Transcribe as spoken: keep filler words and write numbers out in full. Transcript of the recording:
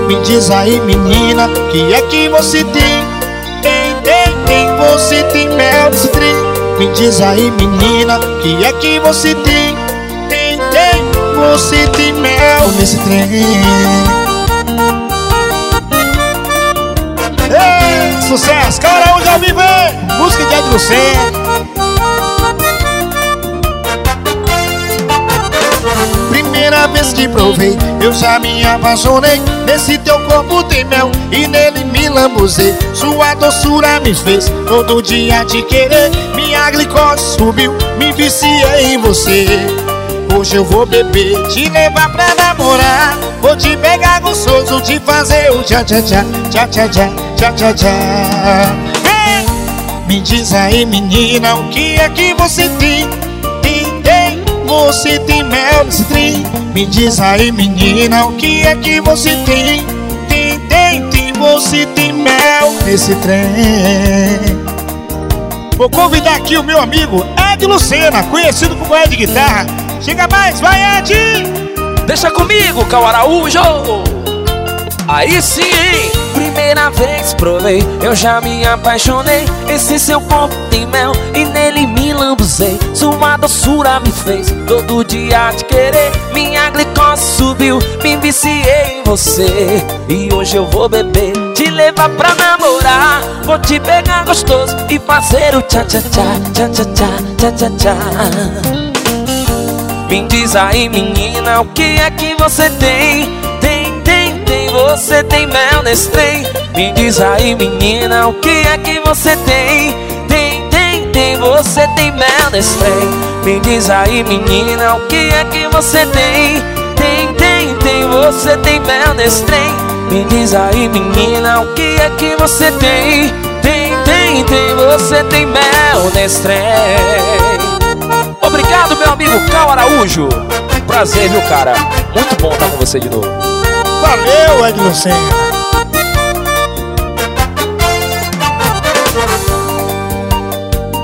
Me diz aí, menina, que é que você tem? Tem, tem, tem, você tem mel nesse trem. Me diz aí, menina, que é que você tem? Tem, tem, você tem mel nesse trem. Ei, sucesso! Cara, hoje ao vivo, hein? Música de Ed Lucena. Primeira vez que provei, eu já me apaixonei. Nesse teu corpo tem mel e nele me lambuzei. Sua doçura me fez todo dia te querer. Minha glicose subiu, me viciei em você. Hoje eu vou beber, te levar pra namorar. Vou te pegar gostoso, te fazer o tchá tchá tchá, tchá tchá tchá, tchá tchá tchá. Hey! Me diz aí, menina, o que é que você tem? Tem, tem, você tem mel nesse trem. Me diz aí, menina, o que é que você tem? Tem, tem, tem, você tem mel nesse trem. Vou convidar aqui o meu amigo Ed Lucena, conhecido como Ed Guitarra. Chega mais, vai Ed! Deixa comigo, Cal Araújo! Aí sim, hein? Primeira vez provei, eu já me apaixonei. Esse seu corpo tem mel e nele me lambuzei. Sua doçura me fez todo dia te querer. Minha glicose subiu, me viciei em você. E hoje eu vou beber, te levar pra namorar. Vou te pegar gostoso e fazer o tchá tchá tchá, tchá tchá tchá, tchá tchá tchá. Me diz aí, menina, o que é que você tem? Tem, tem, tem, você tem mel nesse trem. Me diz aí, menina, o que é que você tem? Tem, tem, tem, você tem mel nesse trem. Me diz aí, menina, o que é que você tem? Tem, tem, tem, você tem mel nesse trem. Me diz aí, menina, o que é que você tem? Tem, tem, tem, você tem mel nesse trem. Obrigado, meu amigo Cal Araújo. Prazer, viu, cara? Muito bom estar com você de novo. Valeu, Ed Lucena.